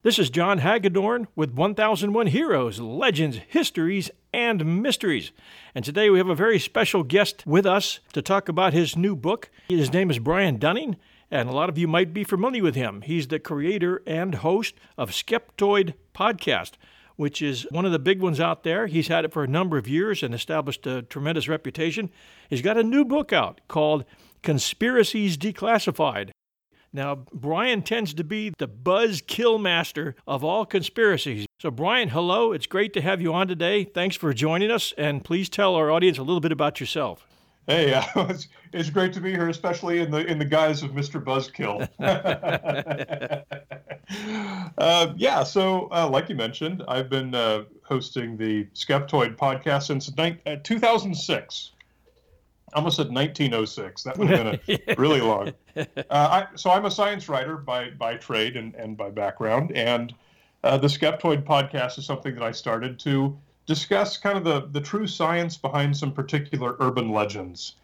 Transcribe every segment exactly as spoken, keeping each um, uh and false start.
This is John Hagedorn with one thousand one Heroes, Legends, Histories, and Mysteries. And today we have a very special guest with us to talk about his new book. His name is Brian Dunning, and a lot of you might be familiar with him. He's the creator and host of Skeptoid Podcast, which is one of the big ones out there. He's had it for a number of years and established a tremendous reputation. He's got a new book out called Conspiracies Declassified. Now, Brian tends to be the buzz kill master of all conspiracies. So, Brian, hello. It's great to have you on today. Thanks for joining us, and please tell our audience a little bit about yourself. Hey, uh, it's, it's great to be here, especially in the in the guise of Mister Buzzkill. uh, yeah, so uh, like you mentioned, I've been uh, hosting the Skeptoid podcast since ni- uh, two thousand six. I almost said nineteen oh six. That would have been a really long. Uh, I, so I'm a science writer by by trade and, and by background, and uh, the Skeptoid podcast is something that I started to discuss kind of the, the true science behind some particular urban legends.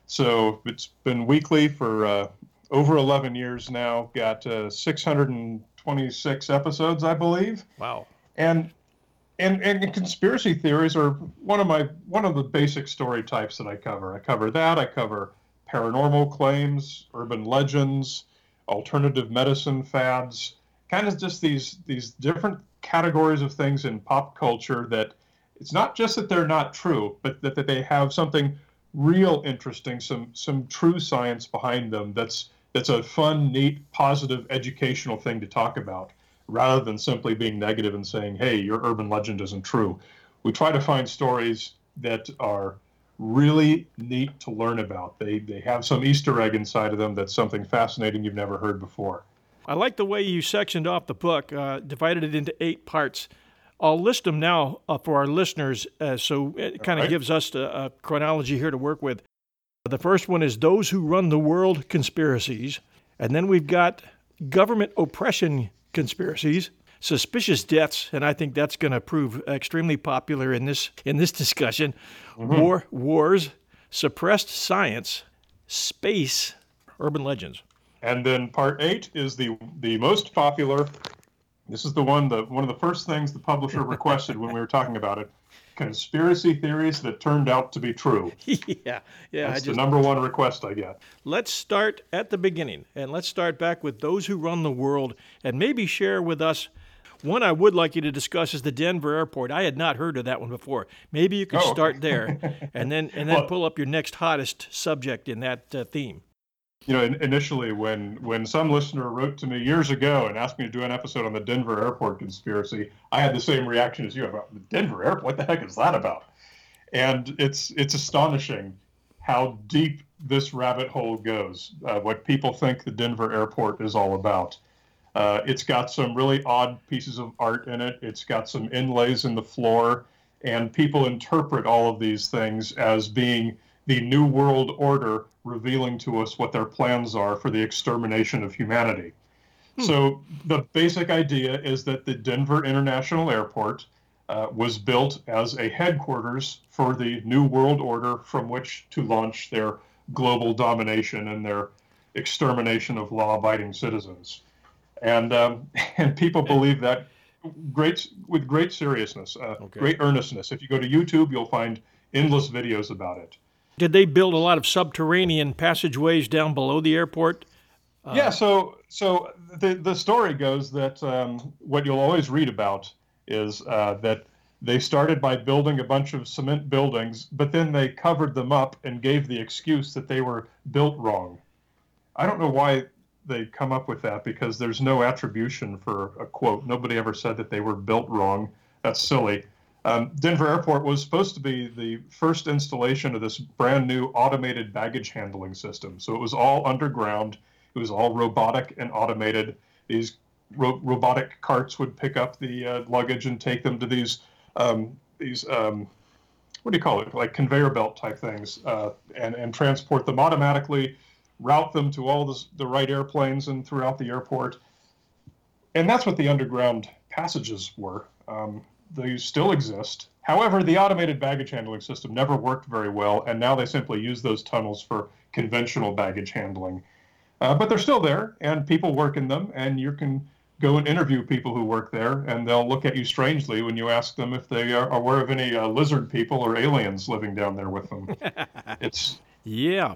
So it's been weekly for uh, over eleven years now, got uh, six hundred twenty-six episodes, I believe. Wow. And And, and conspiracy theories are one of my one of the basic story types that I cover. I cover that. I cover paranormal claims, urban legends, alternative medicine fads, kind of just these these different categories of things in pop culture that it's not just that they're not true, but that, that they have something real interesting, some some true science behind them that's that's a fun, neat, positive, educational thing to talk about, rather than simply being negative and saying, hey, your urban legend isn't true. We try to find stories that are really neat to learn about. They they have some Easter egg inside of them that's something fascinating you've never heard before. I like the way you sectioned off the book, uh, divided it into eight parts. I'll list them now uh, for our listeners, uh, so it kind of right. gives us a, a chronology here to work with. The first one is Those Who Run the World Conspiracies, and then we've got Government Oppression Conspiracies, Suspicious Deaths, and I think that's going to prove extremely popular in this in this discussion. Mm-hmm. War Wars, Suppressed Science, Space, Urban Legends. And then part eight is the the most popular. This is the one the one of the first things the publisher requested when we were talking about it. Conspiracy theories that turned out to be true. yeah, yeah. That's I just, the number one request I get. Let's start at the beginning, and let's start back with Those Who Run the World, and maybe share with us. One I would like you to discuss is the Denver airport. I had not heard of that one before. Maybe you could oh, start okay. there, and then and then well, pull up your next hottest subject in that uh, theme. You know, initially when when some listener wrote to me years ago and asked me to do an episode on the Denver airport conspiracy, I had the same reaction as you about the Denver airport. What the heck is that about? And it's it's astonishing how deep this rabbit hole goes. Uh, what people think the Denver airport is all about. Uh, it's got some really odd pieces of art in it. It's got some inlays in the floor, and people interpret all of these things as being the New World Order revealing to us what their plans are for the extermination of humanity. Hmm. So the basic idea is that the Denver International Airport uh, was built as a headquarters for the New World Order from which to launch their global domination and their extermination of law-abiding citizens. And um, and people believe that great with great seriousness, uh, okay. great earnestness. If you go to YouTube, you'll find endless videos about it. Did they build a lot of subterranean passageways down below the airport? Uh, yeah, so so the, the story goes that um, what you'll always read about is uh, that they started by building a bunch of cement buildings, but then they covered them up and gave the excuse that they were built wrong. I don't know why they come up with that, because there's no attribution for a quote. Nobody ever said that they were built wrong. That's silly. Um, Denver Airport was supposed to be the first installation of this brand new automated baggage handling system. So it was all underground. It was all robotic and automated. These ro- robotic carts would pick up the uh, luggage and take them to these, um, these um, what do you call it, like conveyor belt type things, uh, and, and transport them automatically, route them to all this, the right airplanes and throughout the airport. And that's what the underground passages were. Um, They still exist. However, the automated baggage handling system never worked very well, and now they simply use those tunnels for conventional baggage handling. Uh, but they're still there, and people work in them, and you can go and interview people who work there, and they'll look at you strangely when you ask them if they are aware of any uh, lizard people or aliens living down there with them. It's Yeah.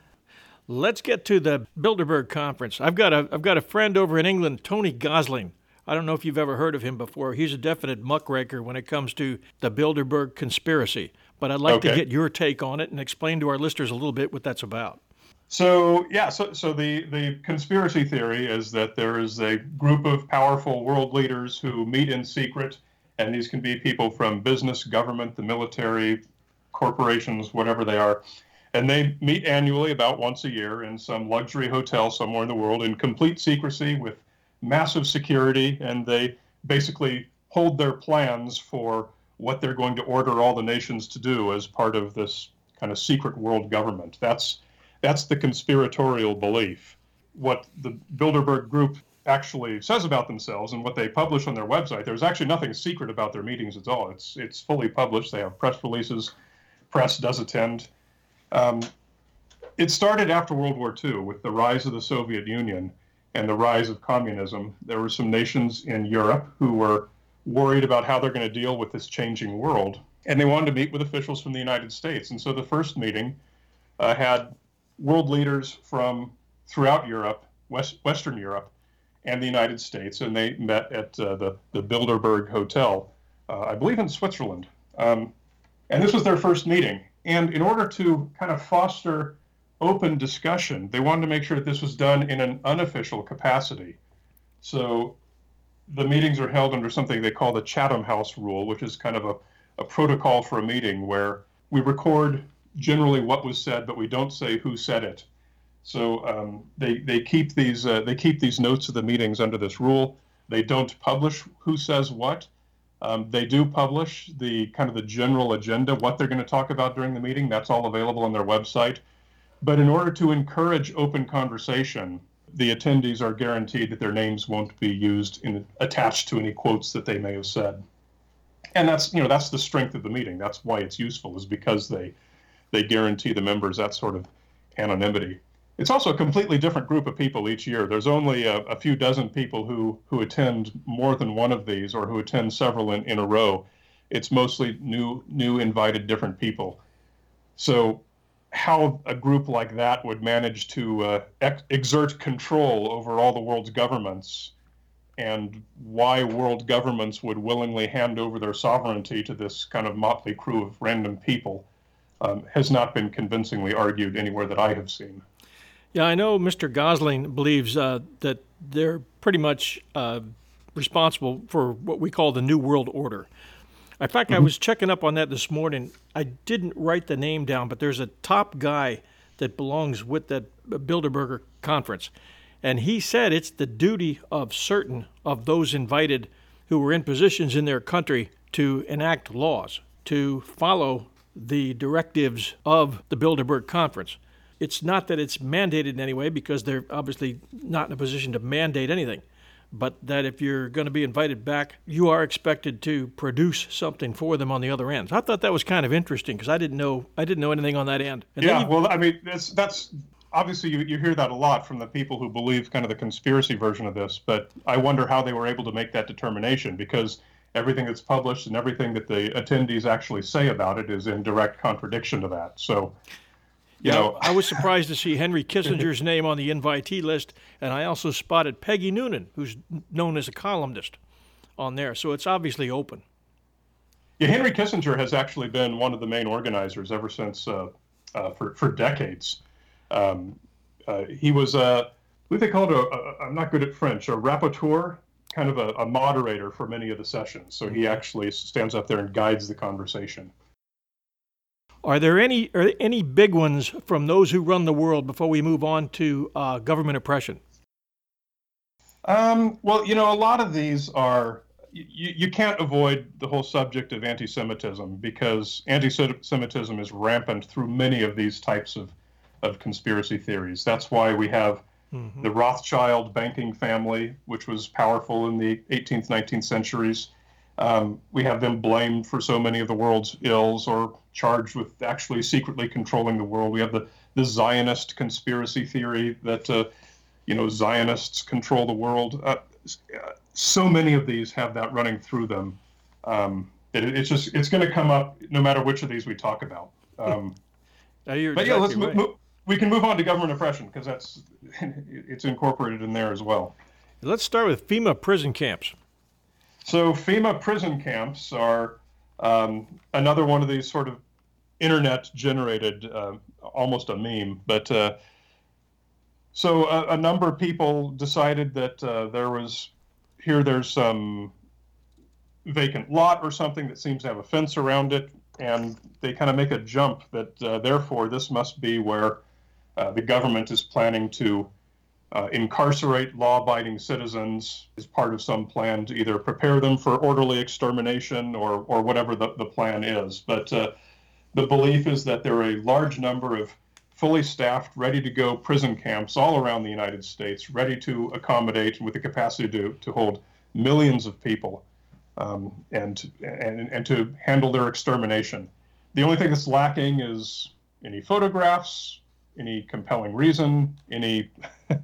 Let's get to the Bilderberg Conference. I've got a I've got a friend over in England, Tony Gosling. I don't know if you've ever heard of him before. He's a definite muckraker when it comes to the Bilderberg conspiracy. But I'd like Okay. to get your take on it and explain to our listeners a little bit what that's about. So yeah, so so the the conspiracy theory is that there is a group of powerful world leaders who meet in secret, and these can be people from business, government, the military, corporations, whatever they are, and they meet annually about once a year in some luxury hotel somewhere in the world in complete secrecy with massive security, and they basically hold their plans for what they're going to order all the nations to do as part of this kind of secret world government. That's That's the conspiratorial belief. What the Bilderberg Group actually says about themselves and what they publish on their website, there's actually nothing secret about their meetings at all. It's it's fully published. They have press releases. Press does attend. Um, it started after World War Two with the rise of the Soviet Union and the rise of communism. There were some nations in Europe who were worried about how they're going to deal with this changing world, and they wanted to meet with officials from the United States. And so the first meeting uh, had world leaders from throughout Europe, West, Western Europe, and the United States, and they met at uh, the, the Bilderberg Hotel, uh, I believe in Switzerland. Um, and this was their first meeting. And in order to kind of foster open discussion, they wanted to make sure that this was done in an unofficial capacity. So the meetings are held under something they call the Chatham House Rule, which is kind of a, a protocol for a meeting where we record generally what was said, but we don't say who said it. So um, they they keep these uh, they keep these notes of the meetings under this rule. They don't publish who says what. Um, they do publish the kind of the general agenda, what they're going to talk about during the meeting. That's all available on their website. But in order to encourage open conversation, the attendees are guaranteed that their names won't be used in attached to any quotes that they may have said. And that's you know that's the strength of the meeting. That's why it's useful, is because they they guarantee the members that sort of anonymity. It's also a completely different group of people each year. There's only a, a few dozen people who, who attend more than one of these or who attend several in, in a row. It's mostly new, new invited different people. So how a group like that would manage to uh, ex- exert control over all the world's governments, and why world governments would willingly hand over their sovereignty to this kind of motley crew of random people, Um, has not been convincingly argued anywhere that I have seen. Yeah, I know Mister Gosling believes uh, that they're pretty much uh, responsible for what we call the New World Order. In fact, mm-hmm. I was checking up on that this morning. I didn't write the name down, but there's a top guy that belongs with that Bilderberger conference. And he said it's the duty of certain of those invited who were in positions in their country to enact laws, to follow the directives of the Bilderberg Conference. It's not that it's mandated in any way, because they're obviously not in a position to mandate anything, but that if you're going to be invited back, you are expected to produce something for them on the other end. So I thought that was kind of interesting, because I didn't know I didn't know anything on that end. And yeah, you, well, I mean, that's that's obviously you, you hear that a lot from the people who believe kind of the conspiracy version of this, but I wonder how they were able to make that determination, because everything that's published and everything that the attendees actually say about it is in direct contradiction to that. So, you yeah, know, I was surprised to see Henry Kissinger's name on the invitee list, and I also spotted Peggy Noonan, who's known as a columnist, on there. So it's obviously open. Yeah, Henry Kissinger has actually been one of the main organizers ever since uh, uh, for for decades. Um, uh, he was a what do they call it? A, a, I'm not good at French. A rapporteur. Kind of a, a moderator for many of the sessions. So he actually stands up there and guides the conversation. Are there any are there any big ones from those who run the world before we move on to uh, government oppression? Um, well, you know, a lot of these are, you, you can't avoid the whole subject of anti-Semitism, because anti-Semitism is rampant through many of these types of, of conspiracy theories. That's why we have Mm-hmm. the Rothschild banking family, which was powerful in the eighteenth, nineteenth centuries. Um, we have them blamed for so many of the world's ills, or charged with actually secretly controlling the world. We have the, the Zionist conspiracy theory that, uh, you know, Zionists control the world. Uh, so many of these have that running through them. Um, it, it's just it's going to come up no matter which of these we talk about. Um, Uh, you're but yeah, let's exactly move, right. move, we can move on to government oppression because that's it's incorporated in there as well. Let's start with FEMA prison camps. So FEMA prison camps are um, another one of these sort of internet-generated, uh, almost a meme. But uh, so a, a number of people decided that uh, there was here there's some vacant lot or something that seems to have a fence around it, and they kind of make a jump that uh, therefore this must be where uh, the government is planning to uh, incarcerate law-abiding citizens as part of some plan to either prepare them for orderly extermination or or whatever the, the plan is. But uh, the belief is that there are a large number of fully staffed, ready-to-go prison camps all around the United States, ready to accommodate and with the capacity to, to hold millions of people. Um, and, and and to handle their extermination. The only thing that's lacking is any photographs, any compelling reason, any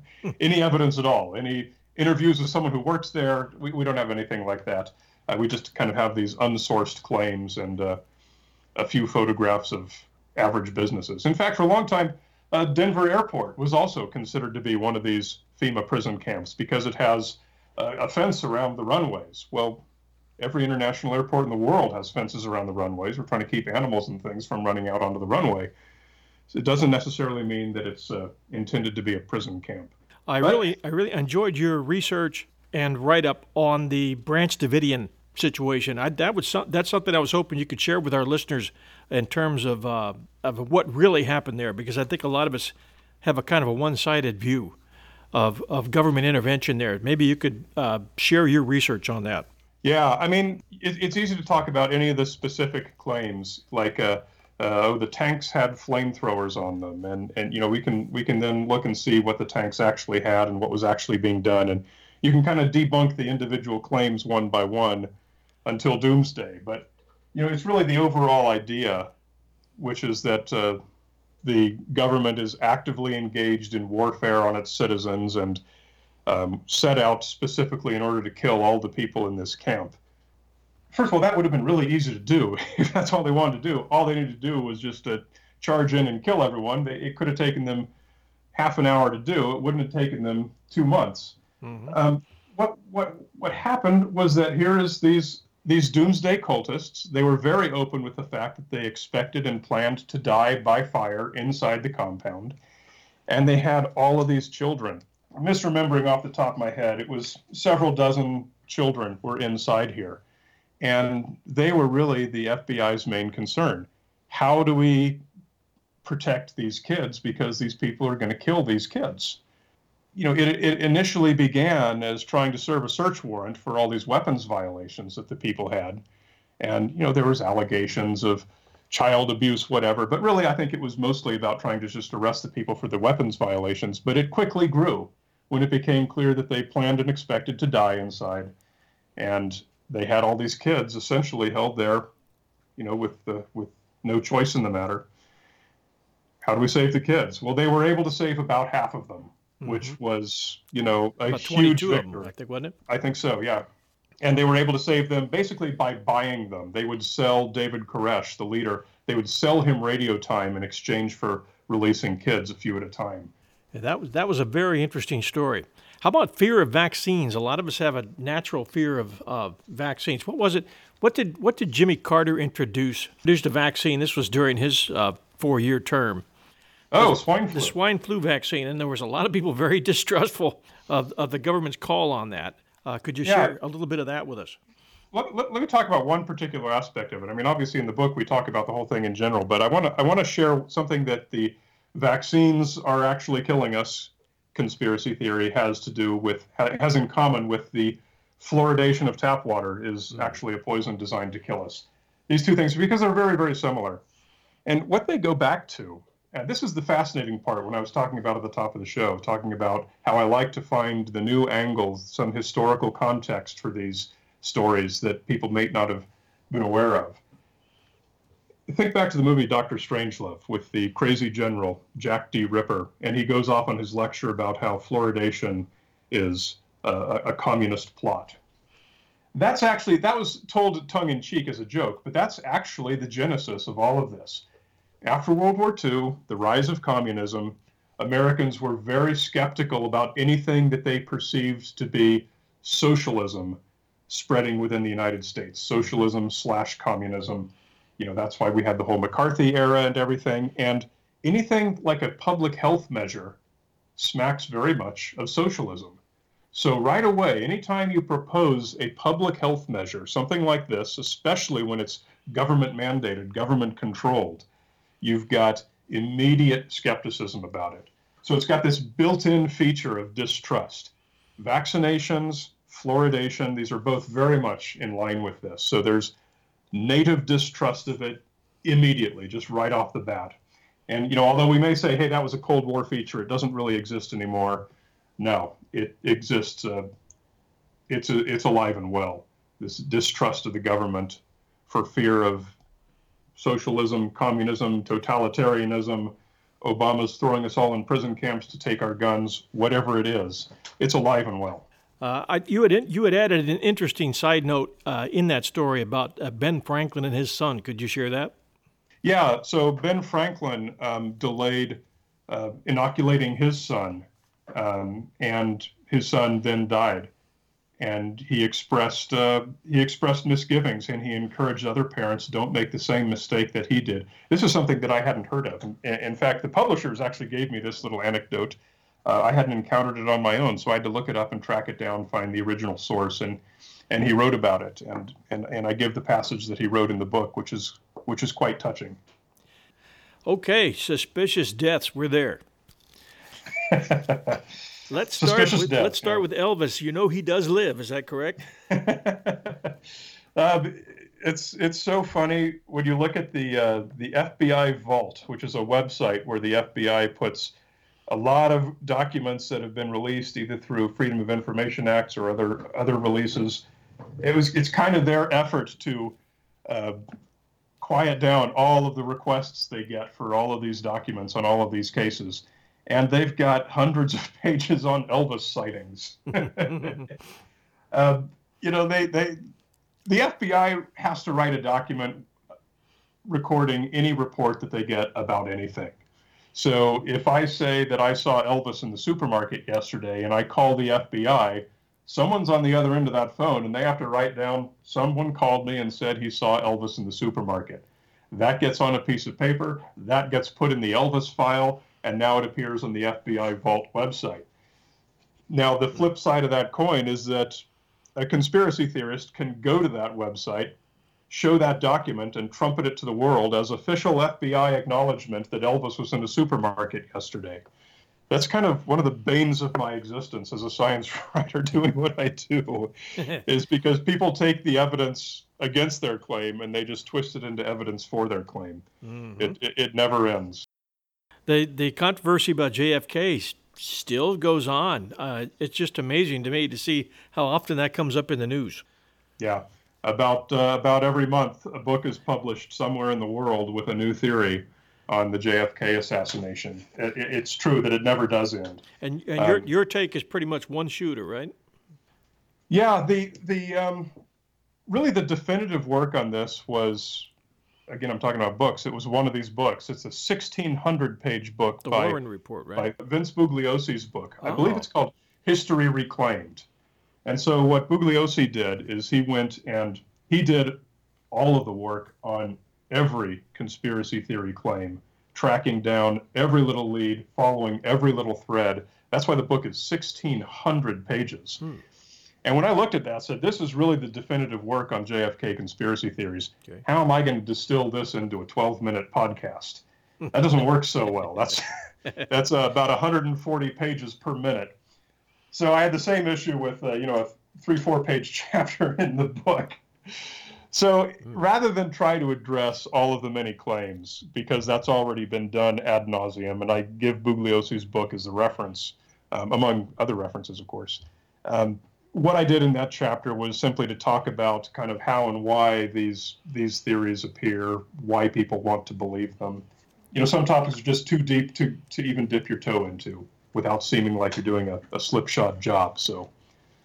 any evidence at all, any interviews with someone who works there. We, we don't have anything like that. Uh, we just kind of have these unsourced claims and uh, a few photographs of average businesses. In fact, for a long time, uh, Denver Airport was also considered to be one of these FEMA prison camps because it has uh, a fence around the runways. Well, every international airport in the world has fences around the runways. We're trying to keep animals and things from running out onto the runway. So it doesn't necessarily mean that it's uh, intended to be a prison camp. I but, really, I really enjoyed your research and write-up on the Branch Davidian situation. I, that was some, that's something I was hoping you could share with our listeners in terms of uh, of what really happened there, because I think a lot of us have a kind of a one-sided view of of government intervention there. Maybe you could uh, share your research on that. Yeah, I mean, it, it's easy to talk about any of the specific claims, like uh, uh, oh, the tanks had flamethrowers on them, and and you know we can we can then look and see what the tanks actually had and what was actually being done, and you can kind of debunk the individual claims one by one until doomsday. But you know, it's really the overall idea, which is that uh, the government is actively engaged in warfare on its citizens and Um, set out specifically in order to kill all the people in this camp. First of all, that would have been really easy to do if that's all they wanted to do. All they needed to do was just to charge in and kill everyone. They, it could have taken them half an hour to do. It wouldn't have taken them two months. Mm-hmm. Um, what what what happened was that here is these these doomsday cultists. They were very open with the fact that they expected and planned to die by fire inside the compound, and they had all of these children. Misremembering off the top of my head, it was several dozen children were inside here. And they were really the F B I's main concern. How do we protect these kids? Because these people are going to kill these kids. You know, it, it initially began as trying to serve a search warrant for all these weapons violations that the people had. And, you know, there was allegations of child abuse, whatever. But really, I think it was mostly about trying to just arrest the people for the weapons violations. But it quickly grew when it became clear that they planned and expected to die inside. And they had all these kids essentially held there, you know, with the, with no choice in the matter. How do we save the kids? Well, they were able to save about half of them, mm-hmm. which was, you know, a about huge twenty-two victory. Of them, I think, wasn't it? I think so, yeah. And they were able to save them basically by buying them. They would sell David Koresh, the leader, they would sell him radio time in exchange for releasing kids a few at a time. Yeah, that was that was a very interesting story. How about fear of vaccines? A lot of us have a natural fear of uh, vaccines. What was it? What did what did Jimmy Carter introduce? Introduced a vaccine. This was during his uh, four-year term. Oh, swine flu. The swine flu vaccine, and there was a lot of people very distrustful of, of the government's call on that. Uh, could you yeah. share a little bit of that with us? Let, let, let me talk about one particular aspect of it. I mean, obviously in the book we talk about the whole thing in general, but I want to I want to share something that the vaccines are actually killing us conspiracy theory has to do with, has in common with the fluoridation of tap water is actually a poison designed to kill us. These two things, because they're very, very similar. And what they go back to, and this is the fascinating part when I was talking about at the top of the show, talking about how I like to find the new angles, some historical context for these stories that people may not have been aware of. Think back to the movie Doctor Strangelove with the crazy general, Jack D. Ripper, and he goes off on his lecture about how fluoridation is a, a communist plot. That's actually, that was told tongue-in-cheek as a joke, but that's actually the genesis of all of this. After World War Two, the rise of communism, Americans were very skeptical about anything that they perceived to be socialism spreading within the United States, socialism slash communism. You know, that's why we had the whole McCarthy era and everything. And anything like a public health measure smacks very much of socialism. So right away, anytime you propose a public health measure, something like this, especially when it's government mandated, government controlled, you've got immediate skepticism about it. So it's got this built-in feature of distrust. Vaccinations, fluoridation, these are both very much in line with this. So there's native distrust of it immediately, just right off the bat. And, you know, although we may say, hey, that was a Cold War feature, it doesn't really exist anymore. No, it exists. Uh, it's a, it's alive and well. This distrust of the government for fear of socialism, communism, totalitarianism, Obama's throwing us all in prison camps to take our guns, whatever it is. It's alive and well. Uh, I, you had you had added an interesting side note uh, in that story about uh, Ben Franklin and his son. Could you share that? Yeah. So Ben Franklin um, delayed uh, inoculating his son. Um, and his son then died, and he expressed uh, he expressed misgivings, and he encouraged other parents, don't make the same mistake that he did. This is something that I hadn't heard of. In, in fact, the publishers actually gave me this little anecdote. Uh, I hadn't encountered it on my own, so I had to look it up and track it down, find the original source, and and he wrote about it, and and and I give the passage that he wrote in the book, which is which is quite touching. Okay, suspicious deaths. We're there. Let's start. With, death, let's start yeah. with Elvis. You know he does live. Is that correct? uh, it's it's so funny when you look at the uh, the F B I Vault, which is a website where the F B I puts a lot of documents that have been released either through Freedom of Information Acts or other other releases. It was it's kind of their effort to uh, quiet down all of the requests they get for all of these documents on all of these cases. And they've got hundreds of pages on Elvis sightings. uh, you know, they, they, the F B I has to write a document recording any report that they get about anything. So if I say that I saw Elvis in the supermarket yesterday and I call the F B I, someone's on the other end of that phone and they have to write down, someone called me and said he saw Elvis in the supermarket. That gets on a piece of paper, that gets put in the Elvis file, and now it appears on the F B I Vault website. Now, the flip side of that coin is that a conspiracy theorist can go to that website, show that document, and trumpet it to the world as official F B I acknowledgement that Elvis was in the supermarket yesterday. That's kind of one of the banes of my existence as a science writer doing what I do, is because people take the evidence against their claim and they just twist it into evidence for their claim. Mm-hmm. It, it, it never ends. The the controversy about J F K still goes on. Uh, it's just amazing to me to see how often that comes up in the news. Yeah, about uh, about every month, a book is published somewhere in the world with a new theory on the J F K assassination. It, it's true that it never does end. And, and your um, your take is pretty much one shooter, right? Yeah, the the um, really the definitive work on this was. Again, I'm talking about books. It was one of these books. It's a sixteen hundred page book the by, Warren Report, right? by Vince Bugliosi's book. Oh. I believe it's called History Reclaimed. And so what Bugliosi did is he went and he did all of the work on every conspiracy theory claim, tracking down every little lead, following every little thread. That's why the book is sixteen hundred pages. Hmm. And when I looked at that, I said, this is really the definitive work on J F K conspiracy theories. Okay. How am I going to distill this into a twelve minute podcast? That doesn't work so well. That's that's uh, about one hundred forty pages per minute. So I had the same issue with, uh, you know, a three, four page chapter in the book. So rather than try to address all of the many claims, because that's already been done ad nauseum, and I give Bugliosi's book as a reference, um, among other references, of course, um, what I did in that chapter was simply to talk about kind of how and why these these theories appear, why people want to believe them. You know, some topics are just too deep to, to even dip your toe into without seeming like you're doing a, a slipshod job. So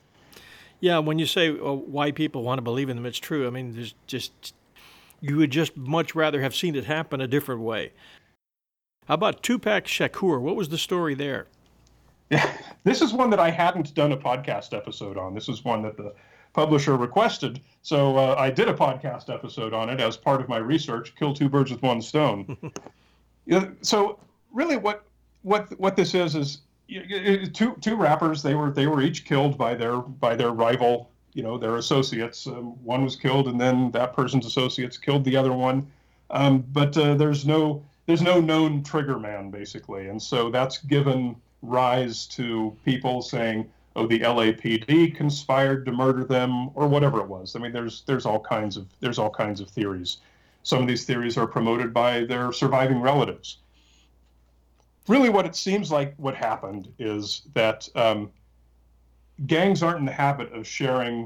Yeah, when you say uh, why people want to believe in them, it's true. I mean, there's just you would just much rather have seen it happen a different way. How about Tupac Shakur? What was the story there? Yeah, this is one that I hadn't done a podcast episode on. This is one that the publisher requested. So uh, I did a podcast episode on it as part of my research, kill two birds with one stone. You know, so really what what what this is is two two rappers, they were they were each killed by their by their rival, you know, their associates. Um, one was killed and then that person's associates killed the other one. Um, but uh, there's no there's no known trigger man, basically. And so that's given rise to people saying, oh, the L A P D conspired to murder them, or whatever it was. I mean, there's there's all kinds of there's all kinds of theories. Some of these theories are promoted by their surviving relatives. Really, what it seems like what happened is that um, gangs aren't in the habit of sharing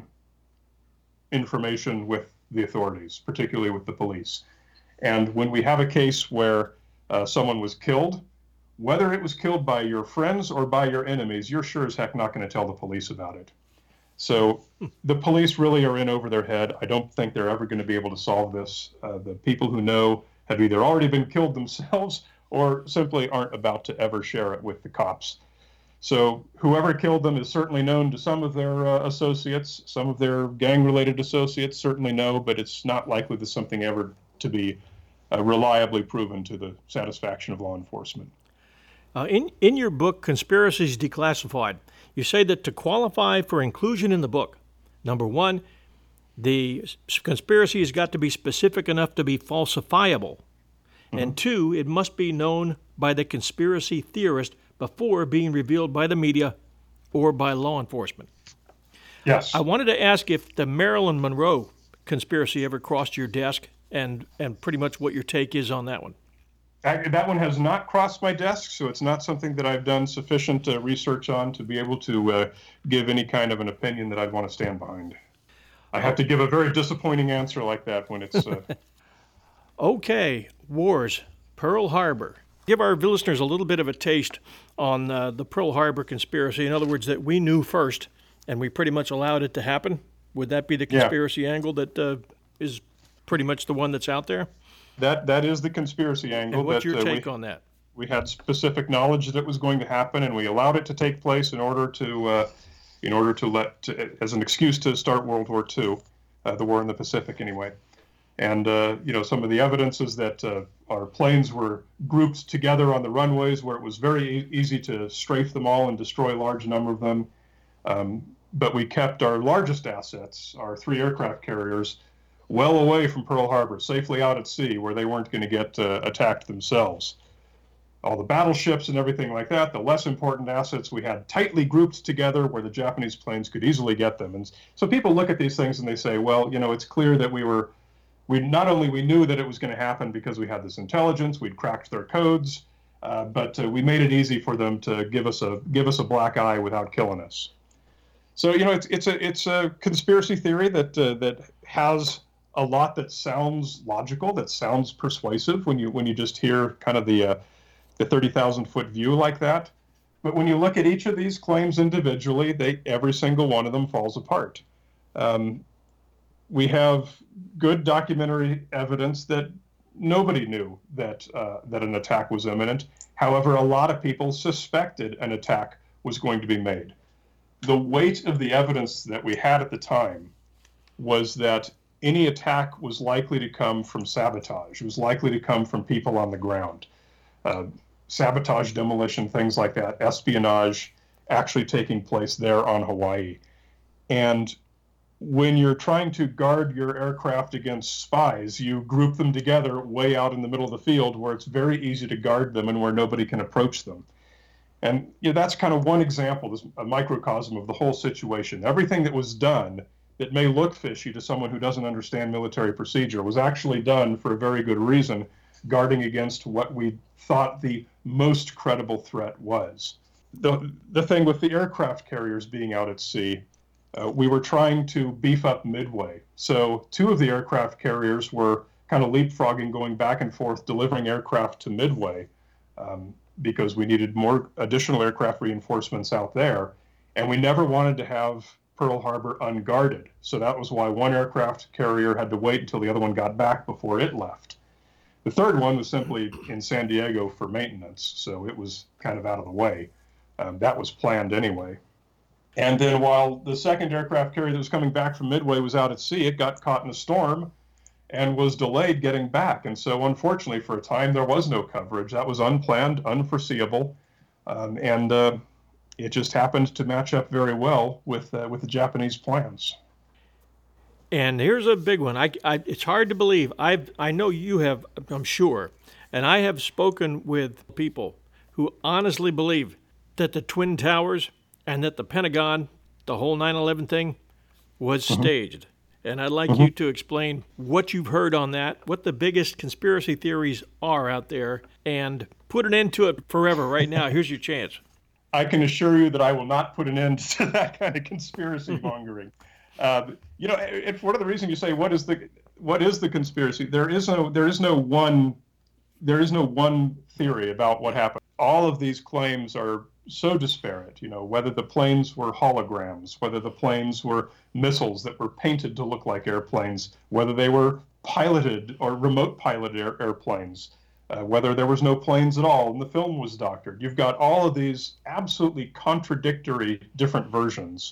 information with the authorities, particularly with the police. And when we have a case where uh, someone was killed, whether it was killed by your friends or by your enemies, you're sure as heck not going to tell the police about it. So the police really are in over their head. I don't think they're ever going to be able to solve this. Uh, the people who know have either already been killed themselves or simply aren't about to ever share it with the cops. So whoever killed them is certainly known to some of their uh, associates. Some of their gang-related associates certainly know, but it's not likely that something ever to be uh, reliably proven to the satisfaction of law enforcement. Uh, in, in your book, Conspiracies Declassified, you say that to qualify for inclusion in the book, number one, the conspiracy has got to be specific enough to be falsifiable. Mm-hmm. And two, it must be known by the conspiracy theorist before being revealed by the media or by law enforcement. Yes. I wanted to ask if the Marilyn Monroe conspiracy ever crossed your desk, and, and pretty much what your take is on that one. That, that one has not crossed my desk, so it's not something that I've done sufficient uh, research on to be able to uh, give any kind of an opinion that I'd want to stand behind. I have to give a very disappointing answer like that when it's... Uh... Okay, wars, Pearl Harbor. Give our listeners a little bit of a taste on uh, the Pearl Harbor conspiracy. In other words, that we knew first, and we pretty much allowed it to happen. Would that be the conspiracy yeah. angle that uh, is pretty much the one that's out there? That that is the conspiracy angle. And what's that, your take uh, we, on that? We had specific knowledge that it was going to happen, and we allowed it to take place in order to, uh, in order to let, to, as an excuse to start World War Two, uh, the war in the Pacific, anyway. And uh, you know, some of the evidence is that uh, our planes were grouped together on the runways, where it was very e- easy to strafe them all and destroy a large number of them. Um, but we kept our largest assets, our three aircraft carriers, well away from Pearl Harbor, safely out at sea, where they weren't going to get uh, attacked themselves. All the battleships and everything like that, the less important assets, we had tightly grouped together where the Japanese planes could easily get them. And so people look at these things and they say, well, you know, it's clear that we were, we not only we knew that it was going to happen because we had this intelligence, we'd cracked their codes, uh, but uh, we made it easy for them to give us a give us a black eye without killing us. So you know, it's it's a it's a conspiracy theory that uh, that has a lot that sounds logical, that sounds persuasive when you when you just hear kind of the uh, the thirty thousand foot view like that. But when you look at each of these claims individually, they every single one of them falls apart. Um, we have good documentary evidence that nobody knew that uh, that an attack was imminent. However, a lot of people suspected an attack was going to be made. The weight of the evidence that we had at the time was that any attack was likely to come from sabotage. It was likely to come from people on the ground. Uh, sabotage, demolition, things like that, espionage actually taking place there on Hawaii. And when you're trying to guard your aircraft against spies, you group them together way out in the middle of the field where it's very easy to guard them and where nobody can approach them. And you know, that's kind of one example, this, a microcosm of the whole situation. Everything that was done that may look fishy to someone who doesn't understand military procedure was actually done for a very good reason, guarding against what we thought the most credible threat was. The, the thing with the aircraft carriers being out at sea, uh, we were trying to beef up Midway. So two of the aircraft carriers were kind of leapfrogging, going back and forth, delivering aircraft to Midway um, because we needed more additional aircraft reinforcements out there. And we never wanted to have Pearl Harbor unguarded. So that was why one aircraft carrier had to wait until the other one got back before it left. The third one was simply in San Diego for maintenance, so it was kind of out of the way. Um, that was planned anyway. And then while the second aircraft carrier that was coming back from Midway was out at sea, it got caught in a storm and was delayed getting back. And so unfortunately for a time, there was no coverage. That was unplanned, unforeseeable. Um, and uh, it just happened to match up very well with, uh, with the Japanese plans. And here's a big one. I, I, it's hard to believe. I I know you have, I'm sure, and I have spoken with people who honestly believe that the Twin Towers and that the Pentagon, the whole nine eleven thing, was mm-hmm. staged. And I'd like mm-hmm. you to explain what you've heard on that, what the biggest conspiracy theories are out there, and put an end to it forever right now. Here's your chance. I can assure you that I will not put an end to that kind of conspiracy mongering. Uh, you know, it, one of the reasons you say what is the what is the conspiracy? There is no there is no one there is no one theory about what happened. All of these claims are so disparate. You know, whether the planes were holograms, whether the planes were missiles that were painted to look like airplanes, whether they were piloted or remote piloted air, airplanes, uh, whether there was no planes at all and the film was doctored. You've got all of these absolutely contradictory different versions.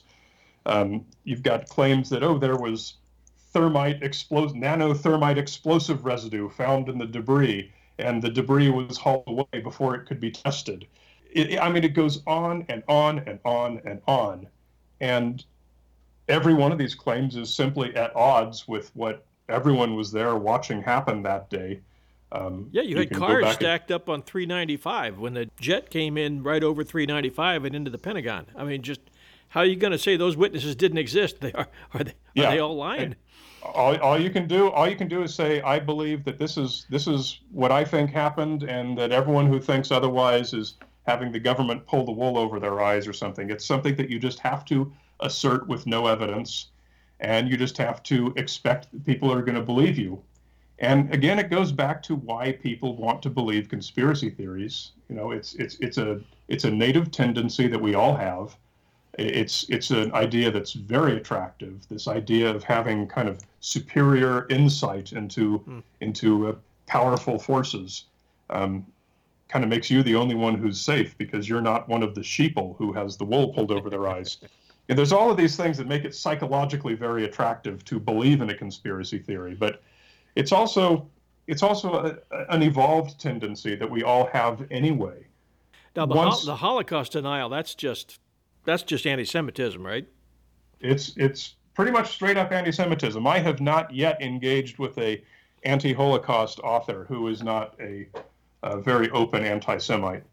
Um, you've got claims that, oh, there was thermite explos- nanothermite explosive residue found in the debris, and the debris was hauled away before it could be tested. It, I mean, it goes on and on and on and on. And every one of these claims is simply at odds with what everyone was there watching happen that day. Um, yeah, you, you had cars stacked and, up on three ninety-five when the jet came in right over three ninety-five and into the Pentagon. I mean, just... how are you going to say those witnesses didn't exist? They are. Are they? Are yeah. they all lying? All, all you can do, all you can do, is say, "I believe that this is this is what I think happened," and that everyone who thinks otherwise is having the government pull the wool over their eyes or something. It's something that you just have to assert with no evidence, and you just have to expect that people are going to believe you. And again, it goes back to why people want to believe conspiracy theories. You know, it's it's it's a it's a native tendency that we all have. It's it's an idea that's very attractive. This idea of having kind of superior insight into mm. into uh, powerful forces um, kind of makes you the only one who's safe because you're not one of the sheeple who has the wool pulled over their eyes. And there's all of these things that make it psychologically very attractive to believe in a conspiracy theory, but it's also it's also a, an evolved tendency that we all have anyway. Now the, Once, the Holocaust denial, that's just That's just anti-Semitism, right? It's it's pretty much straight up anti-Semitism. I have not yet engaged with a anti-Holocaust author who is not a, a very open anti-Semite.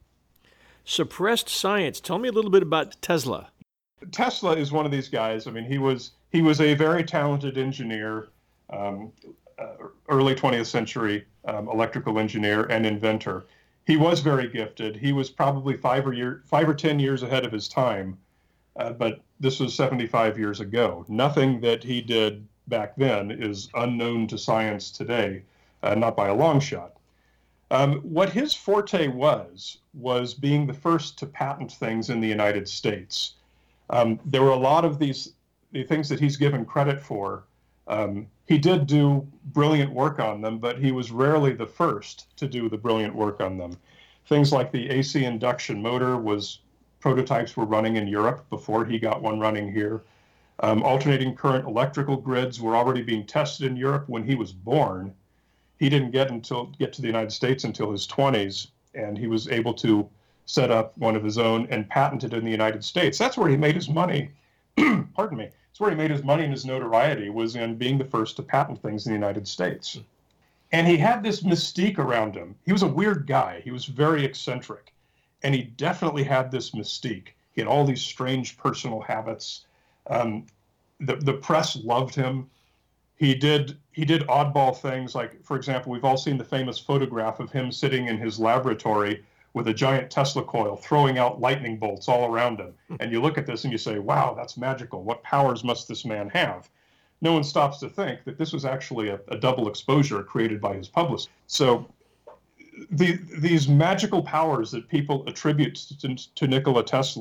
Suppressed science. Tell me a little bit about Tesla. Tesla is one of these guys. I mean, he was he was a very talented engineer, um, uh, early twentieth century um, electrical engineer and inventor. He was very gifted. He was probably five or year, five or ten years ahead of his time, uh, but this was seventy-five years ago. Nothing that he did back then is unknown to science today, uh, not by a long shot. Um, what his forte was, was being the first to patent things in the United States. Um, there were a lot of these the things that he's given credit for. Um, he did do brilliant work on them, but he was rarely the first to do the brilliant work on them. Things like the A C induction motor was prototypes were running in Europe before he got one running here. Um, alternating current electrical grids were already being tested in Europe when he was born. He didn't get until get to the United States until his twenties, and he was able to set up one of his own and patent it in the United States. That's where he made his money. Pardon me. That's where he made his money and his notoriety, was in being the first to patent things in the United States. And he had this mystique around him. He was a weird guy. He was very eccentric. And he definitely had this mystique. He had all these strange personal habits. Um, the, the press loved him. He did he did oddball things, like, for example, we've all seen the famous photograph of him sitting in his laboratory with a giant Tesla coil throwing out lightning bolts all around him. And you look at this and you say, wow, that's magical. What powers must this man have? No one stops to think that this was actually a, a double exposure created by his publicist. So the, these magical powers that people attribute to, to Nikola Tesla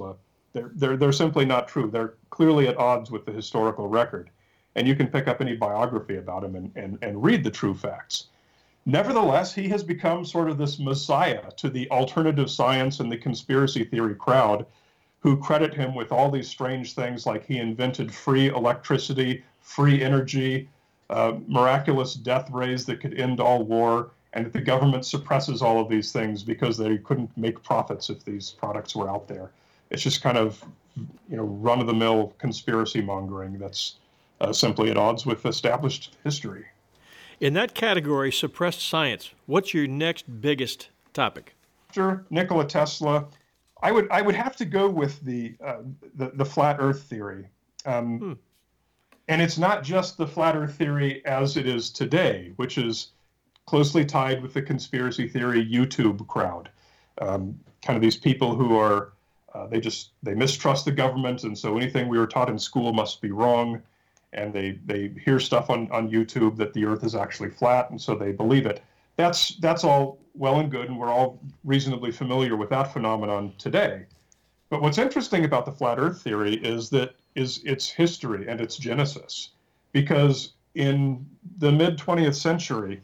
They're, they're, they're simply not true. They're clearly at odds with the historical record. And you can pick up any biography about him and, and, and read the true facts. Nevertheless, he has become sort of this messiah to the alternative science and the conspiracy theory crowd, who credit him with all these strange things like he invented free electricity, free energy, uh, miraculous death rays that could end all war, and that the government suppresses all of these things because they couldn't make profits if these products were out there. It's just kind of, you know, run-of-the-mill conspiracy mongering that's uh, simply at odds with established history. In that category, suppressed science, what's your next biggest topic? Sure, Nikola Tesla. I would I would have to go with the uh, the, the flat Earth theory, um, hmm. and it's not just the flat Earth theory as it is today, which is closely tied with the conspiracy theory YouTube crowd. Um, kind of these people who are uh, they just they mistrust the government, and so anything we were taught in school must be wrong, and they they hear stuff on on YouTube that the Earth is actually flat, and so they believe it. That's that's all well and good, and we're all reasonably familiar with that phenomenon today. But what's interesting about the flat Earth theory is that is its history and its genesis, because in the mid twentieth century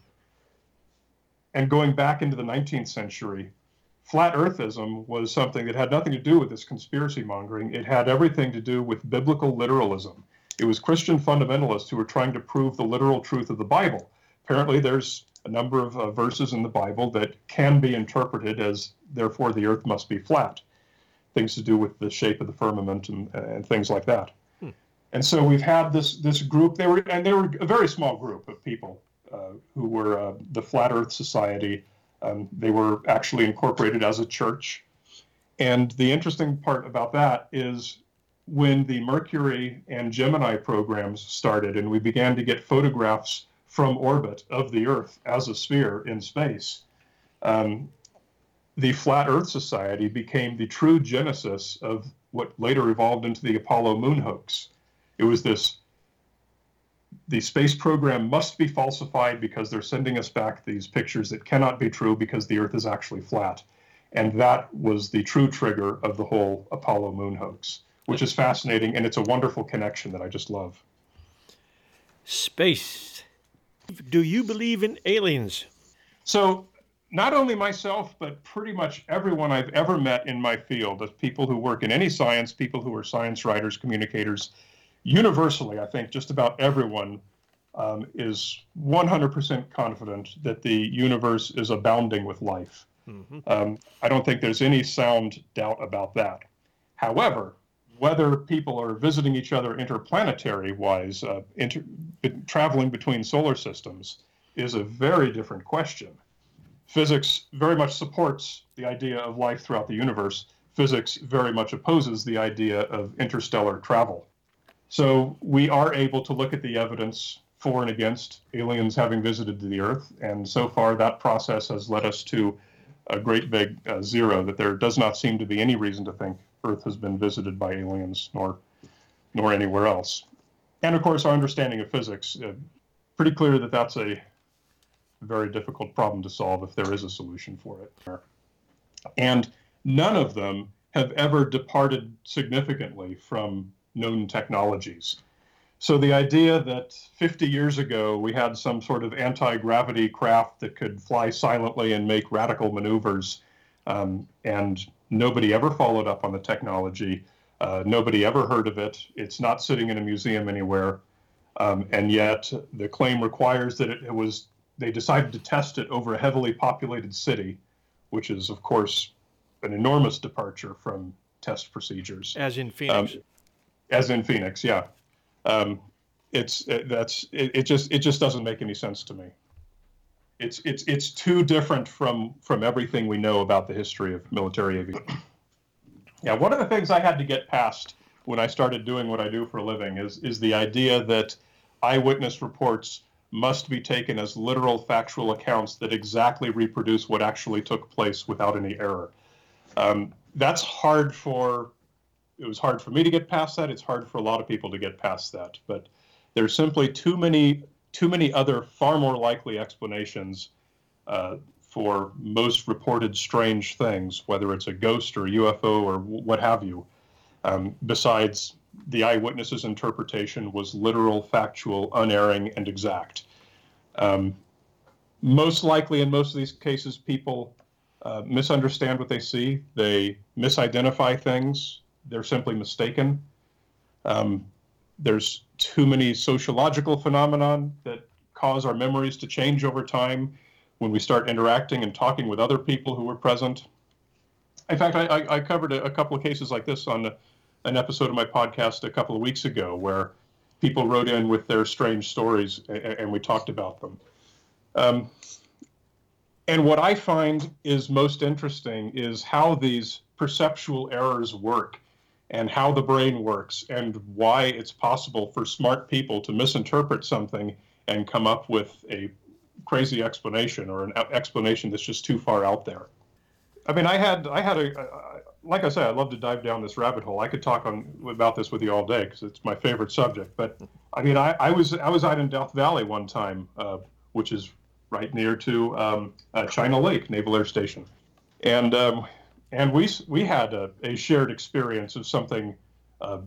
and going back into the nineteenth century, flat Earthism was something that had nothing to do with this conspiracy mongering. It had everything to do with biblical literalism. It was Christian fundamentalists who were trying to prove the literal truth of the Bible. Apparently, there's a number of uh, verses in the Bible that can be interpreted as, therefore, the earth must be flat. Things to do with the shape of the firmament and, and things like that. Hmm. And so we've had this this group, they were, and they were a very small group of people uh, who were uh, the Flat Earth Society. Um, they were actually incorporated as a church. And the interesting part about that is when the Mercury and Gemini programs started and we began to get photographs from orbit of the Earth as a sphere in space, um, the Flat Earth Society became the true genesis of what later evolved into the Apollo moon hoax. It was this, the space program must be falsified because they're sending us back these pictures that cannot be true because the Earth is actually flat. And that was the true trigger of the whole Apollo moon hoax, which is fascinating, and it's a wonderful connection that I just love. Space. Do you believe in aliens? So not only myself, but pretty much everyone I've ever met in my field, of people who work in any science, people who are science writers, communicators, universally, I think just about everyone um, is one hundred percent confident that the universe is abounding with life. Mm-hmm. Um, I don't think there's any sound doubt about that. However, whether people are visiting each other interplanetary-wise, uh, inter- traveling between solar systems, is a very different question. Physics very much supports the idea of life throughout the universe. Physics very much opposes the idea of interstellar travel. So we are able to look at the evidence for and against aliens having visited the Earth, and so far that process has led us to a great big uh, zero, that there does not seem to be any reason to think Earth has been visited by aliens, nor nor anywhere else. And of course, our understanding of physics, uh, pretty clear that that's a very difficult problem to solve if there is a solution for it. And none of them have ever departed significantly from known technologies. So the idea that fifty years ago we had some sort of anti-gravity craft that could fly silently and make radical maneuvers, um, and nobody ever followed up on the technology. Uh, nobody ever heard of it. It's not sitting in a museum anywhere. Um, and yet the claim requires that it, it was, they decided to test it over a heavily populated city, which is, of course, an enormous departure from test procedures. As in Phoenix. Um, as in Phoenix, yeah. Um, it's, it, that's, it, it just, it just doesn't make any sense to me. It's it's it's too different from from everything we know about the history of military aviation. Yeah, one of the things I had to get past when I started doing what I do for a living is is the idea that eyewitness reports must be taken as literal factual accounts that exactly reproduce what actually took place without any error. Um, that's hard for, it was hard for me to get past that. It's hard for a lot of people to get past that. But there's simply too many too many other far more likely explanations uh, for most reported strange things, whether it's a ghost or a U F O or w- what have you. Um, besides, the eyewitness's interpretation was literal, factual, unerring, and exact. Um, most likely, in most of these cases, people uh, misunderstand what they see. They misidentify things. They're simply mistaken. Um, there's too many sociological phenomenon that cause our memories to change over time when we start interacting and talking with other people who were present. In fact, I, I, I covered a, a couple of cases like this on a, an episode of my podcast a couple of weeks ago, where people wrote in with their strange stories, and, and we talked about them. Um, and what I find is most interesting is how these perceptual errors work, and how the brain works, and why it's possible for smart people to misinterpret something and come up with a crazy explanation, or an explanation that's just too far out there. I mean, I had, I had a, uh, like I said, I love to dive down this rabbit hole. I could talk on about this with you all day because it's my favorite subject. But I mean, I, I was, I was out in Death Valley one time, uh, which is right near to um, uh, China Lake Naval Air Station, and um, and we we had a, a shared experience of something uh,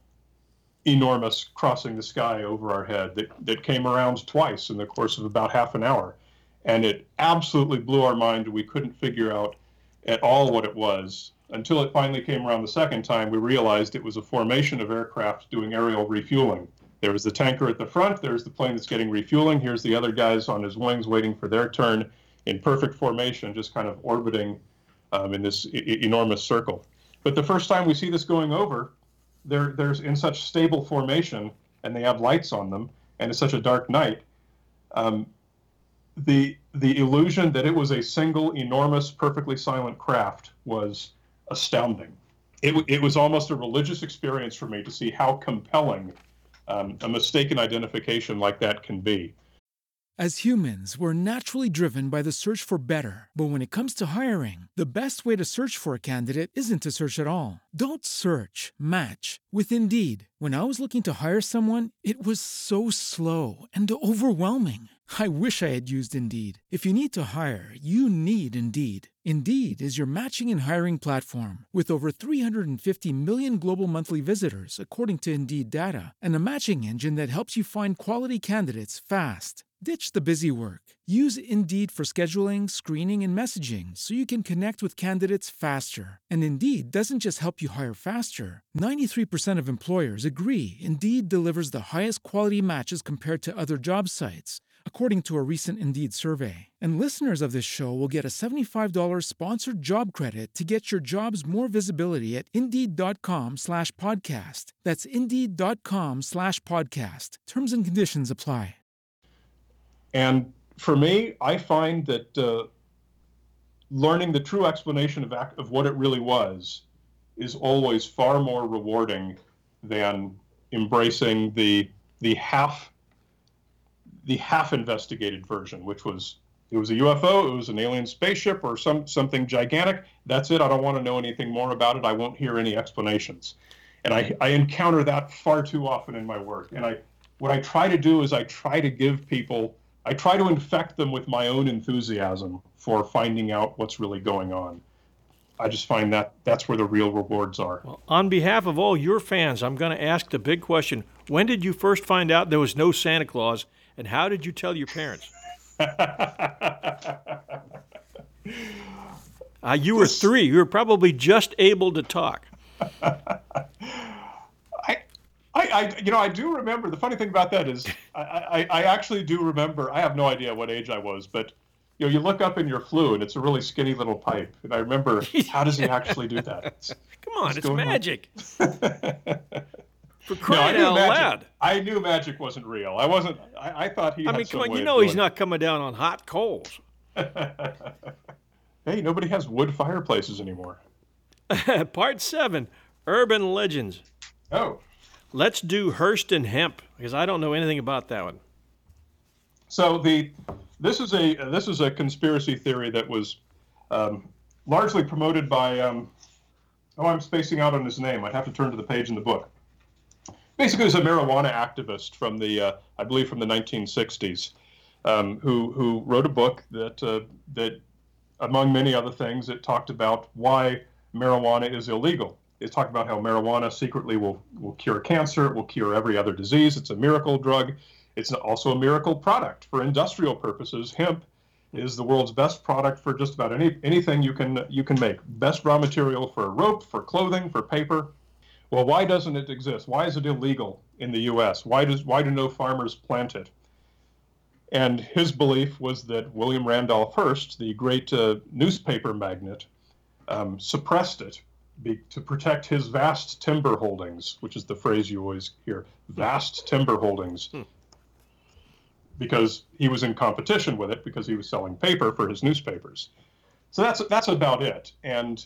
enormous crossing the sky over our head that that came around twice in the course of about half an hour, and it absolutely blew our mind. We couldn't figure out at all what it was until it finally came around the second time. We realized it was a formation of aircraft doing aerial refueling. There was the tanker at the front, there's the plane that's getting refueling, here's the other guys on his wings waiting for their turn in perfect formation, just kind of orbiting um, in this e- enormous circle. But the first time we see this going over, they're, they're in such stable formation, and they have lights on them, and it's such a dark night. Um, the the illusion that it was a single, enormous, perfectly silent craft was astounding. It, it was almost a religious experience for me to see how compelling um, a mistaken identification like that can be. As humans, we're naturally driven by the search for better. But when it comes to hiring, the best way to search for a candidate isn't to search at all. Don't search, match with Indeed. When I was looking to hire someone, it was so slow and overwhelming. I wish I had used Indeed. If you need to hire, you need Indeed. Indeed is your matching and hiring platform with over three hundred fifty million global monthly visitors, according to Indeed data, and a matching engine that helps you find quality candidates fast. Ditch the busy work. Use Indeed for scheduling, screening, and messaging so you can connect with candidates faster. And Indeed doesn't just help you hire faster. ninety-three percent of employers agree Indeed delivers the highest quality matches compared to other job sites, according to a recent Indeed survey. And listeners of this show will get a seventy-five dollars sponsored job credit to get your jobs more visibility at Indeed.com slash podcast. That's Indeed.com slash podcast. Terms and conditions apply. And for me, I find that uh, learning the true explanation of, act, of what it really was is always far more rewarding than embracing the the half the half investigated version, which was it was a U F O, it was an alien spaceship, or some something gigantic. That's it. I don't want to know anything more about it. I won't hear any explanations. And I, I encounter that far too often in my work. And I what I try to do is I try to give people I try to infect them with my own enthusiasm for finding out what's really going on. I just find that that's where the real rewards are. Well, on behalf of all your fans, I'm going to ask the big question. When did you first find out there was no Santa Claus, and how did you tell your parents? uh, you were three. You were probably just able to talk. I, I, you know, I do remember. The funny thing about that is, I, I, I actually do remember. I have no idea what age I was, but you know, you look up in your flue, and it's a really skinny little pipe. And I remember, how does he actually do that? It's, Come on, it's magic. For crying no, out magic, loud! I knew magic wasn't real. I wasn't. I, I thought he. I had mean, some come on, way you of know doing he's not coming down on hot coals. Hey, nobody has wood fireplaces anymore. Part seven: Urban Legends. Oh. Let's do Hearst and Hemp, because I don't know anything about that one. So the this is a this is a conspiracy theory that was um, largely promoted by um, oh I'm spacing out on his name. I'd have to turn to the page in the book. Basically, he's a marijuana activist from the uh, I believe from the nineteen sixties, um, who who wrote a book that uh, that among many other things it talked about why marijuana is illegal. They talk about how marijuana secretly will, will cure cancer, it will cure every other disease. It's a miracle drug. It's also a miracle product for industrial purposes. Hemp is the world's best product for just about any anything you can you can make. Best raw material for rope, for clothing, for paper. Well, why doesn't it exist? Why is it illegal in the U S? Why does why do no farmers plant it? And his belief was that William Randolph Hearst, the great uh, newspaper magnate, um, suppressed it be, to protect his vast timber holdings, which is the phrase you always hear, vast timber holdings, hmm. because he was in competition with it because he was selling paper for his newspapers. So that's that's about it. And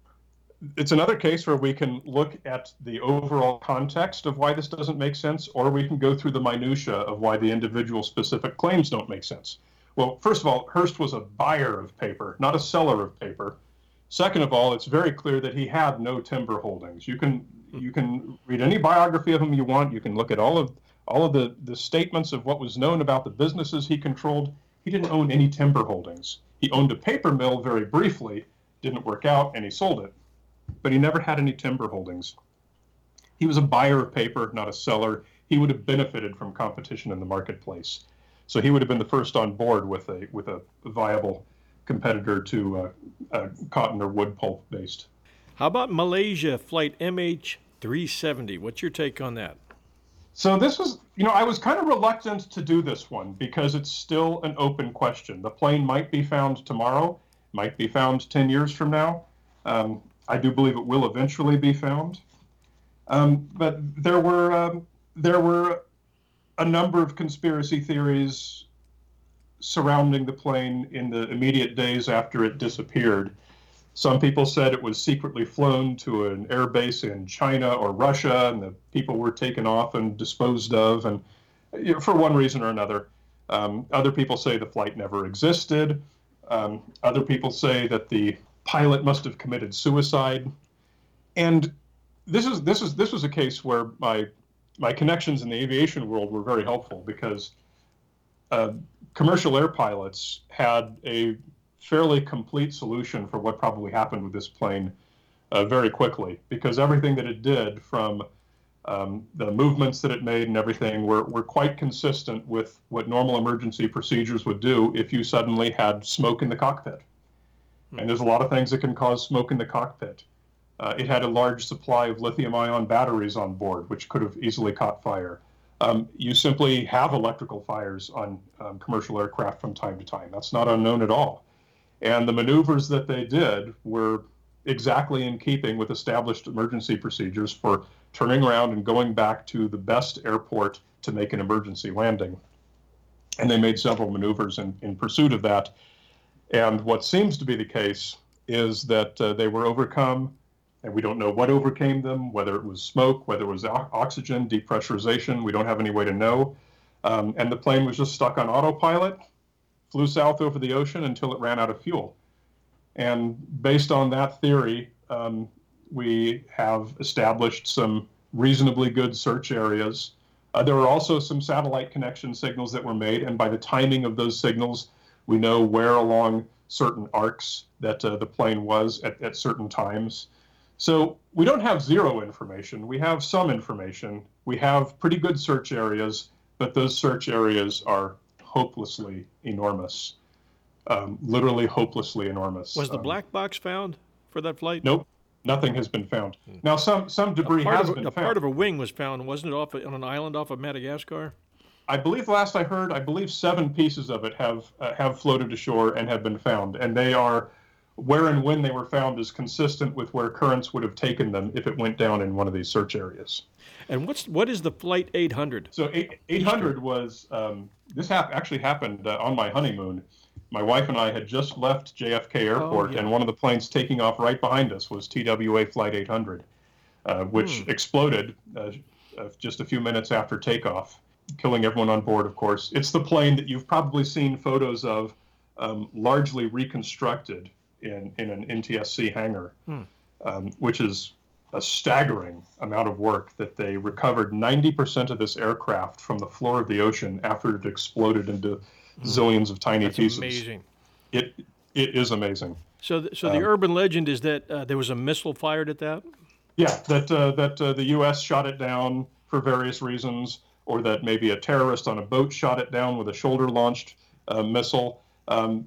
it's another case where we can look at the overall context of why this doesn't make sense, or we can go through the minutia of why the individual specific claims don't make sense. Well, first of all, Hearst was a buyer of paper, not a seller of paper. Second of all, it's very clear that he had no timber holdings. You can you can read any biography of him you want. You can look at all of all of the, the statements of what was known about the businesses he controlled. He didn't own any timber holdings. He owned a paper mill very briefly, didn't work out, and he sold it. But he never had any timber holdings. He was a buyer of paper, not a seller. He would have benefited from competition in the marketplace. So he would have been the first on board with a with a viable competitor to uh, uh, cotton or wood pulp based. How about Malaysia Flight M H three seventy? What's your take on that? So this was, you know, I was kind of reluctant to do this one because it's still an open question. The plane might be found tomorrow, might be found ten years from now. Um, I do believe it will eventually be found. Um, but there were um, there were a number of conspiracy theories surrounding the plane in the immediate days after it disappeared. Some people said it was secretly flown to an air base in China or Russia, and the people were taken off and disposed of, and you know, for one reason or another. Um, other people say the flight never existed. Um, other people say that the pilot must have committed suicide. And this is this is this was a case where my my connections in the aviation world were very helpful, because uh, commercial air pilots had a fairly complete solution for what probably happened with this plane uh, very quickly, because everything that it did, from um, the movements that it made and everything, were, were quite consistent with what normal emergency procedures would do if you suddenly had smoke in the cockpit. Hmm. And there's a lot of things that can cause smoke in the cockpit. Uh, it had a large supply of lithium-ion batteries on board, which could have easily caught fire. Um, you simply have electrical fires on um, commercial aircraft from time to time. That's not unknown at all. And the maneuvers that they did were exactly in keeping with established emergency procedures for turning around and going back to the best airport to make an emergency landing. And they made several maneuvers in, in pursuit of that. And what seems to be the case is that uh, they were overcome, and we don't know what overcame them, whether it was smoke, whether it was o- oxygen, depressurization. We don't have any way to know. Um, and the plane was just stuck on autopilot, flew south over the ocean until it ran out of fuel. And based on that theory, um, we have established some reasonably good search areas. Uh, there were also some satellite connection signals that were made, and by the timing of those signals, we know where along certain arcs that uh, the plane was at, at certain times. So we don't have zero information. We have some information. We have pretty good search areas, but those search areas are hopelessly enormous, um, literally hopelessly enormous. Was the um, black box found for that flight? Nope, nothing has been found. Hmm. Now, some some debris has a, been a found. Part of a wing was found, wasn't it, off on an island off of Madagascar? I believe, last I heard, I believe seven pieces of it have uh, have floated ashore and have been found, and they are, where and when they were found is consistent with where currents would have taken them if it went down in one of these search areas. And what's what is the Flight eight hundred? So eight hundred was, um, this hap- actually happened uh, on my honeymoon. My wife and I had just left J F K Airport, oh, yeah. and one of the planes taking off right behind us was T W A Flight eight hundred, uh, which hmm. exploded uh, uh, just a few minutes after takeoff, killing everyone on board, of course. It's the plane that you've probably seen photos of, um, largely reconstructed in, in an N T S C hangar, hmm. um, which is a staggering amount of work, that they recovered ninety percent of this aircraft from the floor of the ocean after it exploded into hmm. zillions of tiny That's pieces. Amazing. It It is amazing. So, th- so the um, urban legend is that uh, there was a missile fired at that? Yeah, that uh, that uh, the U S shot it down for various reasons, or that maybe a terrorist on a boat shot it down with a shoulder-launched uh, missile. Um,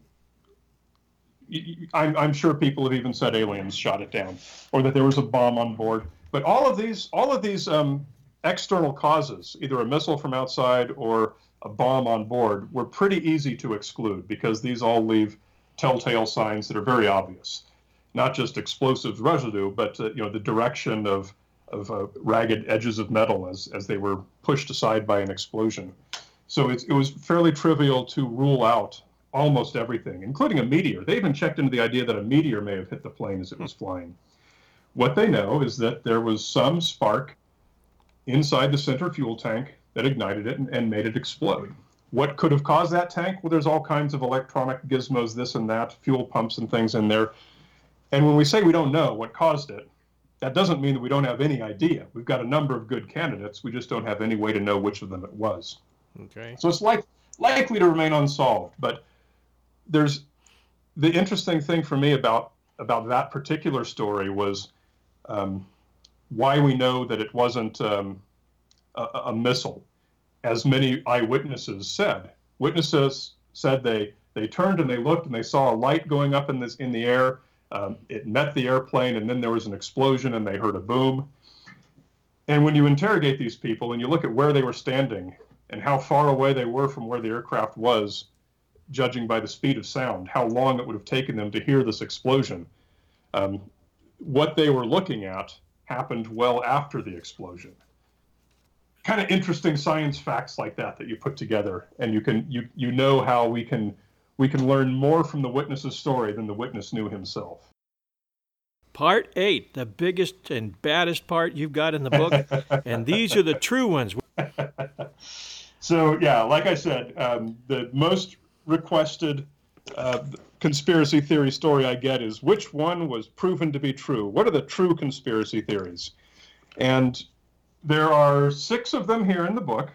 I'm, I'm sure people have even said aliens shot it down, or that there was a bomb on board. But all of these, all of these um, external causes, either a missile from outside or a bomb on board, were pretty easy to exclude because these all leave telltale signs that are very obvious. Not just explosive residue, but uh, you know the direction of of uh, ragged edges of metal as as they were pushed aside by an explosion. So it's, it was fairly trivial to rule out almost everything, including a meteor. They even checked into the idea that a meteor may have hit the plane as it was flying. What they know is that there was some spark inside the center fuel tank that ignited it and, and made it explode. What could have caused that tank? Well, there's all kinds of electronic gizmos, this and that, fuel pumps and things in there. And when we say we don't know what caused it, that doesn't mean that we don't have any idea. We've got a number of good candidates. We just don't have any way to know which of them it was. Okay. So it's like, likely to remain unsolved. But there's the interesting thing for me about about that particular story was um, why we know that it wasn't um, a, a missile, as many eyewitnesses said. Witnesses said they they turned and they looked and they saw a light going up in this in the air. Um, it met the airplane, and then there was an explosion, and they heard a boom. And when you interrogate these people and you look at where they were standing and how far away they were from where the aircraft was, judging by the speed of sound, how long it would have taken them to hear this explosion, um, what they were looking at happened well after the explosion. Kind of interesting science facts like that that you put together, and you can you you know how we can we can learn more from the witness's story than the witness knew himself. Part eight, the biggest and baddest part you've got in the book, and these are the true ones. So yeah, like I said, um, the most requested uh, conspiracy theory story I get is which one was proven to be true? What are the true conspiracy theories? And there are six of them here in the book.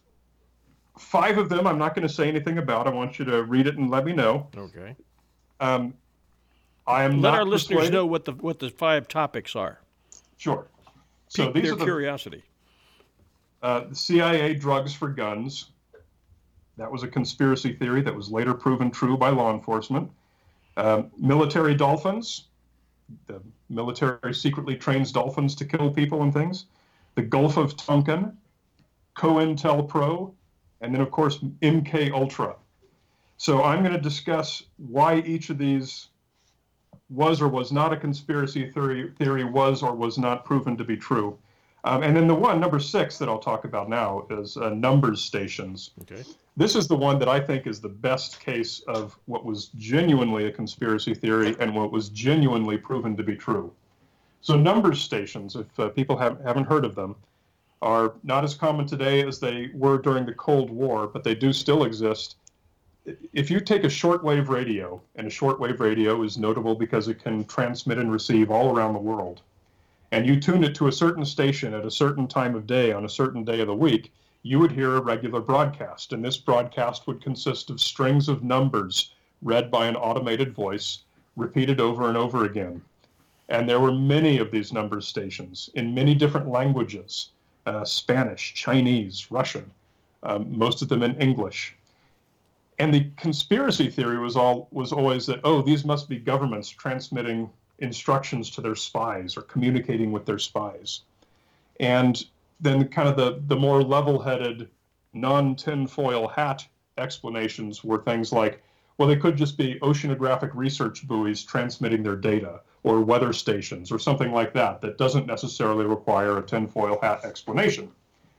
Five of them I'm not going to say anything about. I want you to read it and let me know. Okay. Um, I am Let not our listeners persuaded. know what the what the five topics are. Sure. So Pique these their are the, curiosity. uh, the C I A drugs for guns. That was a conspiracy theory that was later proven true by law enforcement. Um, military dolphins. The military secretly trains dolphins to kill people and things. The Gulf of Tonkin. COINTELPRO. And then, of course, M K Ultra. So I'm going to discuss why each of these was or was not a conspiracy theory, theory was or was not proven to be true. Um, and then the one, number six, that I'll talk about now is uh, numbers stations. Okay. This is the one that I think is the best case of what was genuinely a conspiracy theory and what was genuinely proven to be true. So numbers stations, if uh, people have, haven't heard of them, are not as common today as they were during the Cold War, but they do still exist. If you take a shortwave radio, and a shortwave radio is notable because it can transmit and receive all around the world, and you tune it to a certain station at a certain time of day on a certain day of the week, you would hear a regular broadcast. And this broadcast would consist of strings of numbers read by an automated voice, repeated over and over again. And there were many of these numbers stations in many different languages. Uh, Spanish, Chinese, Russian, um, most of them in English. And the conspiracy theory was all was always that, oh, these must be governments transmitting instructions to their spies or communicating with their spies. And then kind of the, the more level-headed, non-tinfoil hat explanations were things like, well, they could just be oceanographic research buoys transmitting their data, or weather stations, or something like that, that doesn't necessarily require a tinfoil hat explanation.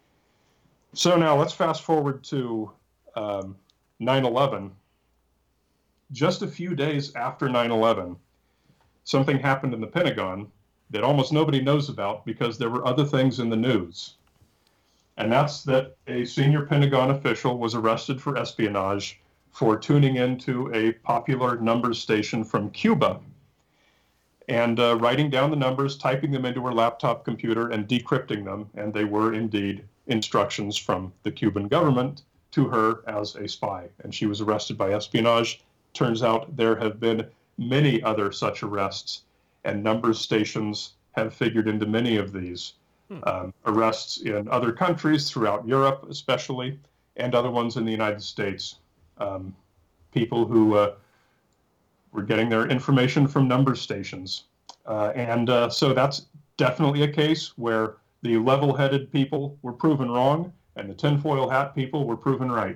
So now let's fast forward to um, nine eleven. Just a few days after nine eleven, something happened in the Pentagon that almost nobody knows about because there were other things in the news. And that's that a senior Pentagon official was arrested for espionage for tuning into a popular numbers station from Cuba and uh, writing down the numbers, typing them into her laptop computer, and decrypting them. And they were indeed instructions from the Cuban government to her as a spy. And she was arrested by espionage. Turns out there have been many other such arrests, and numbers stations have figured into many of these hmm. um, arrests in other countries throughout Europe, especially, and other ones in the United States. Um, people who uh, were getting their information from number stations. Uh, and uh, so that's definitely a case where the level-headed people were proven wrong and the tinfoil hat people were proven right.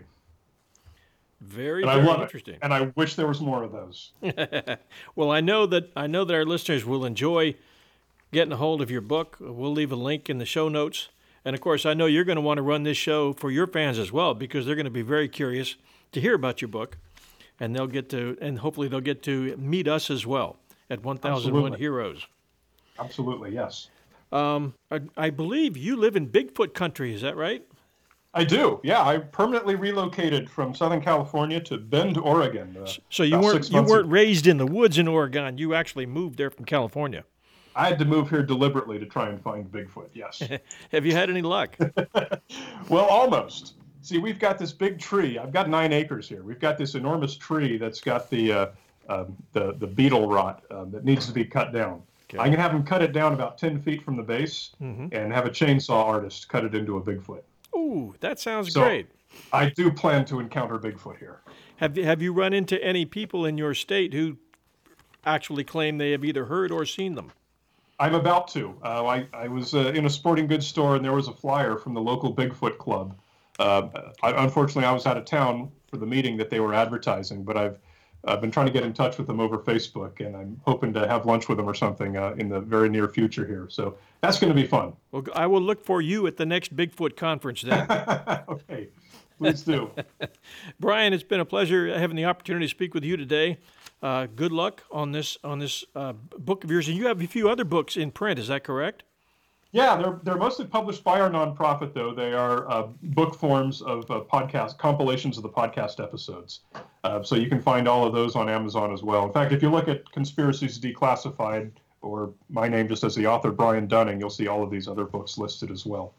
Very, and very I love interesting. It. And I wish there was more of those. Well, I know that I know that our listeners will enjoy getting a hold of your book. We'll leave a link in the show notes. And, of course, I know you're going to want to run this show for your fans as well, because they're going to be very curious to hear about your book. And they'll get to, and hopefully they'll get to meet us as well at one thousand one Heroes. Absolutely, yes. Um, I, I believe you live in Bigfoot country, is that right? I do, yeah. I permanently relocated from Southern California to Bend, Oregon. Uh, so you weren't you weren't ago. raised in the woods in Oregon. You actually moved there from California. I had to move here deliberately to try and find Bigfoot, yes. Have you had any luck? Well, almost. See, we've got this big tree. I've got nine acres here. We've got this enormous tree that's got the uh, um, the, the beetle rot um, that needs to be cut down. Okay. I can have them cut it down about ten feet from the base mm-hmm. and have a chainsaw artist cut it into a Bigfoot. Ooh, that sounds so great. I do plan to encounter Bigfoot here. Have you, have you run into any people in your state who actually claim they have either heard or seen them? I'm about to. Uh, I, I was uh, in a sporting goods store, and there was a flyer from the local Bigfoot club. Uh, I, unfortunately, I was out of town for the meeting that they were advertising, but I've I've been trying to get in touch with them over Facebook, and I'm hoping to have lunch with them or something uh, in the very near future here. So that's going to be fun. Well, I will look for you at the next Bigfoot conference then. Okay, please do. Brian, it's been a pleasure having the opportunity to speak with you today. Uh, good luck on this on this uh, book of yours, and you have a few other books in print. Is that correct? Yeah, they're they're mostly published by our nonprofit, though. They are uh, book forms of uh, podcast compilations of the podcast episodes. Uh, so you can find all of those on Amazon as well. In fact, if you look at Conspiracies Declassified, or my name just as the author, Brian Dunning, you'll see all of these other books listed as well.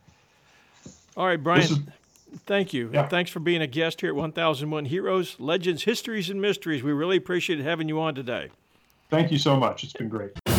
All right, Brian. Is, thank you. Yeah. Thanks for being a guest here at one thousand one Heroes, Legends, Histories, and Mysteries. We really appreciate having you on today. Thank you so much. It's been great.